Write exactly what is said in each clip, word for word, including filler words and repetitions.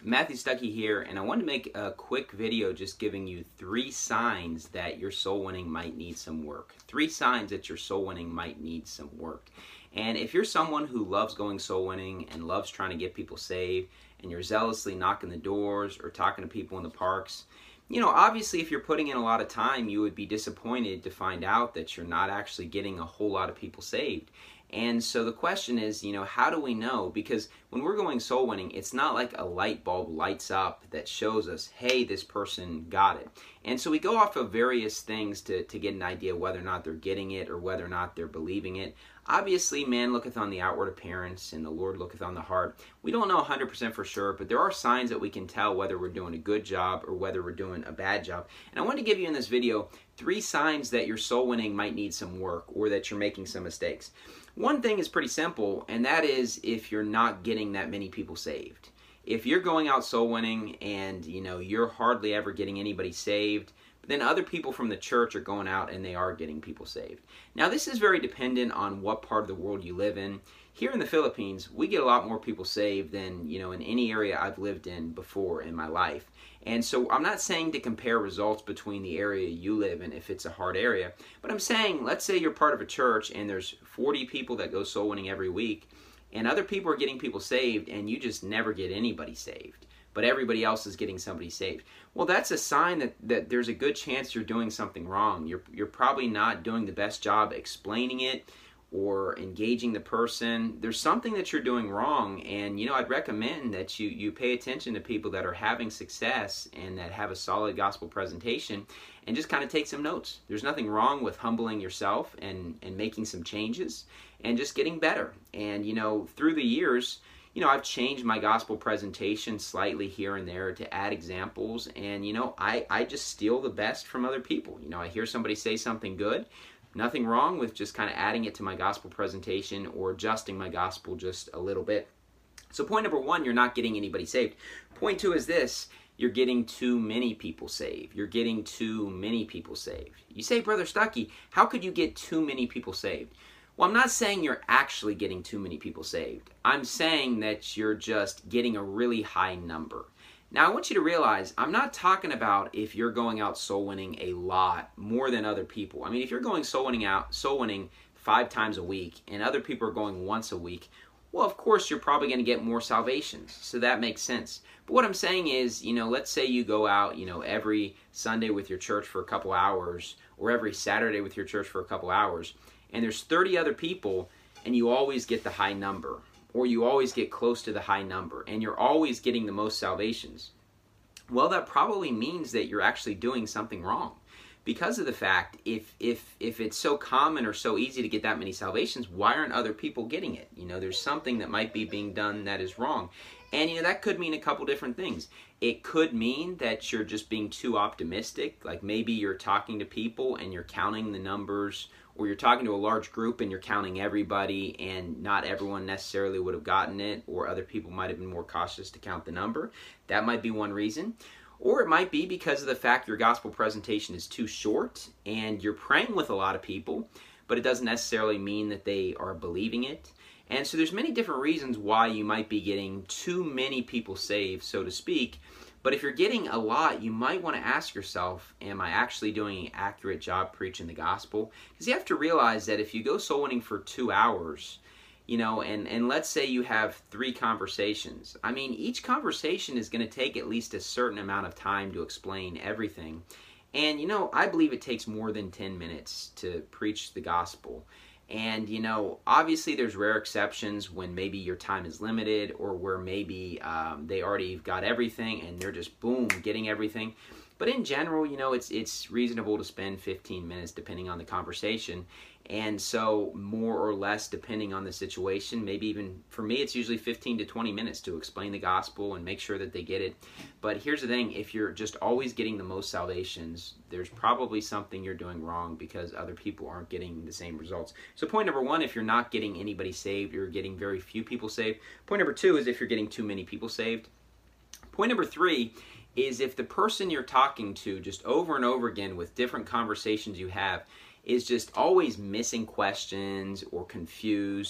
Matthew Stuckey here, and I wanted to make a quick video just giving you three signs that your soul winning might need some work. Three signs that your soul winning might need some work. And if you're someone who loves going soul winning and loves trying to get people saved, and you're zealously knocking the doors or talking to people in the parks, you know, obviously if you're putting in a lot of time, you would be disappointed to find out that you're not actually getting a whole lot of people saved. And so the question is, you know, how do we know? Because when we're going soul winning, it's not like a light bulb lights up that shows us, hey, this person got it. And so we go off of various things to, to get an idea whether or not they're getting it or whether or not they're believing it. Obviously, man looketh on the outward appearance and the Lord looketh on the heart. We don't know one hundred percent for sure, but there are signs that we can tell whether we're doing a good job or whether we're doing a bad job. And I want to give you in this video three signs that your soul winning might need some work or that you're making some mistakes. One thing is pretty simple, and that is if you're not getting that many people saved. If you're going out soul winning and, you know, you're hardly ever getting anybody saved, but then other people from the church are going out and they are getting people saved. Now, this is very dependent on what part of the world you live in. Here in the Philippines, we get a lot more people saved than, you know, in any area I've lived in before in my life. And so I'm not saying to compare results between the area you live in if it's a hard area, but I'm saying, let's say you're part of a church and there's forty people that go soul winning every week, and other people are getting people saved and you just never get anybody saved, but everybody else is getting somebody saved. Well, that's a sign that, that there's a good chance you're doing something wrong. You're, you're probably not doing the best job explaining it or engaging the person. There's something that you're doing wrong, and you know, I'd recommend that you, you pay attention to people that are having success and that have a solid gospel presentation and just kind of take some notes. There's nothing wrong with humbling yourself and, and making some changes and just getting better. And you know, through the years, you know, I've changed my gospel presentation slightly here and there to add examples, and you know, I, I just steal the best from other people. You know, I hear somebody say something good, nothing wrong with just kind of adding it to my gospel presentation or adjusting my gospel just a little bit. So point number one, you're not getting anybody saved. Point two is this: you're getting too many people saved. You're getting too many people saved. You say, Brother Stuckey, how could you get too many people saved? Well, I'm not saying you're actually getting too many people saved. I'm saying that you're just getting a really high number. Now, I want you to realize, I'm not talking about if you're going out soul winning a lot, more than other people. I mean, if you're going soul winning out, soul winning five times a week, and other people are going once a week, well, of course, you're probably going to get more salvations. So that makes sense. But what I'm saying is, you know, let's say you go out, you know, every Sunday with your church for a couple hours, or every Saturday with your church for a couple hours, and there's thirty other people, and you always get the high number, or you always get close to the high number, and you're always getting the most salvations. Well, that probably means that you're actually doing something wrong. Because of the fact, if if if it's so common or so easy to get that many salvations, why aren't other people getting it? You know, there's something that might be being done that is wrong. And, you know, that could mean a couple different things. It could mean that you're just being too optimistic. Like maybe you're talking to people and you're counting the numbers, or you're talking to a large group and you're counting everybody and not everyone necessarily would have gotten it, or other people might have been more cautious to count the number. That might be one reason. Or it might be because of the fact your gospel presentation is too short and you're praying with a lot of people, but it doesn't necessarily mean that they are believing it. And so there's many different reasons why you might be getting too many people saved, so to speak. But if you're getting a lot, you might want to ask yourself, am I actually doing an accurate job preaching the gospel? Because you have to realize that if you go soul winning for two hours, you know, and, and let's say you have three conversations. I mean, each conversation is going to take at least a certain amount of time to explain everything. And, you know, I believe it takes more than ten minutes to preach the gospel. And, you know, obviously there's rare exceptions when maybe your time is limited, or where maybe um, they already got everything and they're just, boom, getting everything. But in general, you know, it's it's reasonable to spend fifteen minutes depending on the conversation. And so more or less depending on the situation, maybe even for me, it's usually fifteen to twenty minutes to explain the gospel and make sure that they get it. But here's the thing, if you're just always getting the most salvations, there's probably something you're doing wrong because other people aren't getting the same results. So point number one, if you're not getting anybody saved, you're getting very few people saved. Point number two is if you're getting too many people saved. Point number three is if the person you're talking to just over and over again with different conversations you have is just always missing questions or confused,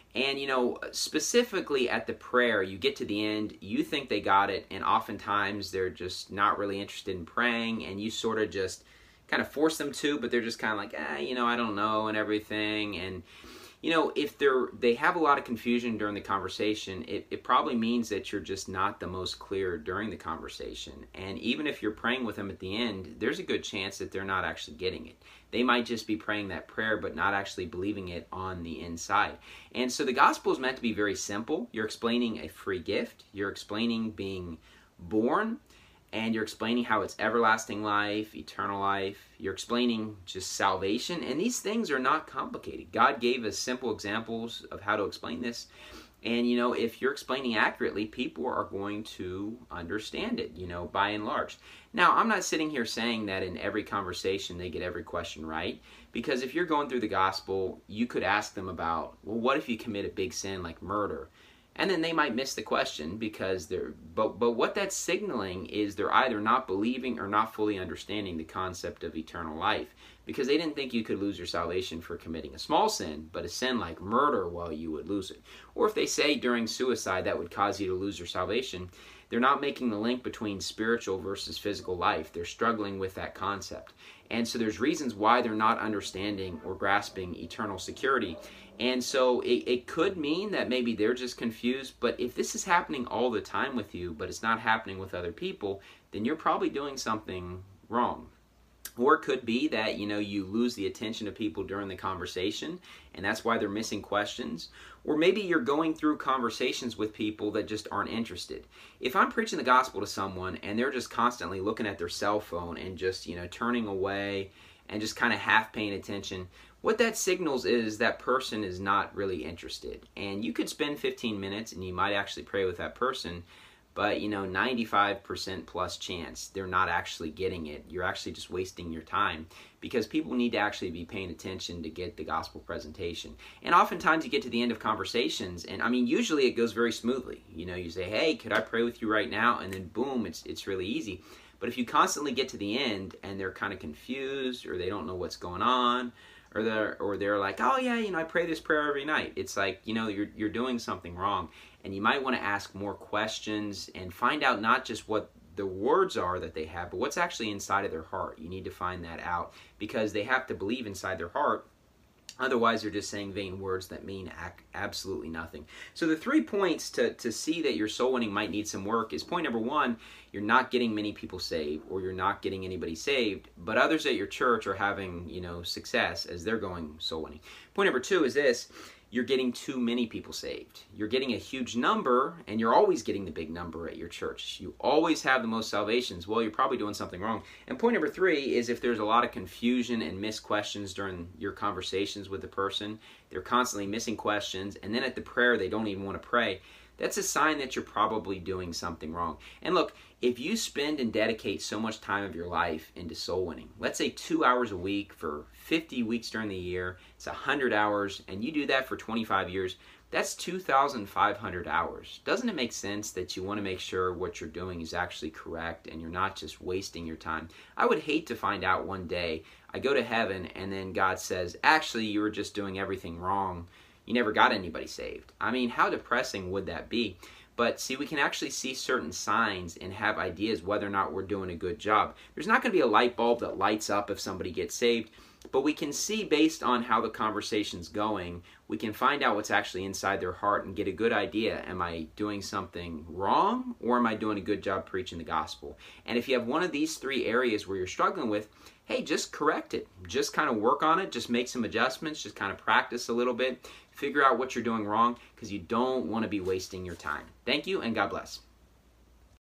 And, you know, specifically at the prayer, you get to the end, you think they got it, and oftentimes they're just not really interested in praying, and you sort of just kind of force them to, but they're just kind of like, eh, you know, I don't know, and everything. And, you know, if they're they have a lot of confusion during the conversation, it, it probably means that you're just not the most clear during the conversation. And even if you're praying with them at the end, there's a good chance that they're not actually getting it. They might just be praying that prayer, but not actually believing it on the inside. And so the gospel is meant to be very simple. You're explaining a free gift. You're explaining being born. And you're explaining how it's everlasting life, eternal life. You're explaining just salvation. And these things are not complicated. God gave us simple examples of how to explain this. And, you know, if you're explaining accurately, people are going to understand it, you know, by and large. Now, I'm not sitting here saying that in every conversation they get every question right. Because if you're going through the gospel, you could ask them about, well, what if you commit a big sin like murder? And then they might miss the question because they're, but, but what that's signaling is they're either not believing or not fully understanding the concept of eternal life. Because they didn't think you could lose your salvation for committing a small sin, but a sin like murder, well, you would lose it. Or if they say during suicide that would cause you to lose your salvation, they're not making the link between spiritual versus physical life. They're struggling with that concept. And so there's reasons why they're not understanding or grasping eternal security. And so it, it could mean that maybe they're just confused, but if this is happening all the time with you, but it's not happening with other people, then you're probably doing something wrong. Or it could be that, you know, you lose the attention of people during the conversation, and that's why they're missing questions. Or maybe you're going through conversations with people that just aren't interested. If I'm preaching the gospel to someone and they're just constantly looking at their cell phone and just, you know, turning away and just kind of half paying attention, what that signals is that person is not really interested. And you could spend fifteen minutes and you might actually pray with that person, but, you know, ninety-five percent plus chance they're not actually getting it. You're actually just wasting your time because people need to actually be paying attention to get the gospel presentation. And oftentimes you get to the end of conversations, and I mean, usually it goes very smoothly. You know, you say, hey, could I pray with you right now? And then boom, it's it's really easy. But if you constantly get to the end and they're kind of confused or they don't know what's going on, or they're, or they're like, oh yeah, you know, I pray this prayer every night. It's like, you know, you're you're doing something wrong. And you might want to ask more questions and find out not just what the words are that they have, but what's actually inside of their heart. You need to find that out because they have to believe inside their heart. Otherwise, they're just saying vain words that mean ac- absolutely nothing. So the three points to, to see that your soul winning might need some work is point number one, you're not getting many people saved or you're not getting anybody saved, but others at your church are having, you know, success as they're going soul winning. Point number two is this, you're getting too many people saved. You're getting a huge number, and you're always getting the big number at your church. You always have the most salvations. Well, you're probably doing something wrong. And point number three is if there's a lot of confusion and missed questions during your conversations with the person, they're constantly missing questions, and then at the prayer they don't even want to pray, that's a sign that you're probably doing something wrong. And look, if you spend and dedicate so much time of your life into soul winning, let's say two hours a week for fifty weeks during the year, it's one hundred hours, and you do that for twenty-five years, that's two thousand five hundred hours. Doesn't it make sense that you want to make sure what you're doing is actually correct and you're not just wasting your time? I would hate to find out one day, I go to heaven, and then God says, actually, you were just doing everything wrong. You never got anybody saved. I mean, how depressing would that be? But see, we can actually see certain signs and have ideas whether or not we're doing a good job. There's not going to be a light bulb that lights up if somebody gets saved, but we can see based on how the conversation's going, we can find out what's actually inside their heart and get a good idea. Am I doing something wrong, or am I doing a good job preaching the gospel? And if you have one of these three areas where you're struggling with, hey, just correct it. Just kind of work on it. Just make some adjustments. Just kind of practice a little bit. Figure out what you're doing wrong because you don't want to be wasting your time. Thank you, and God bless.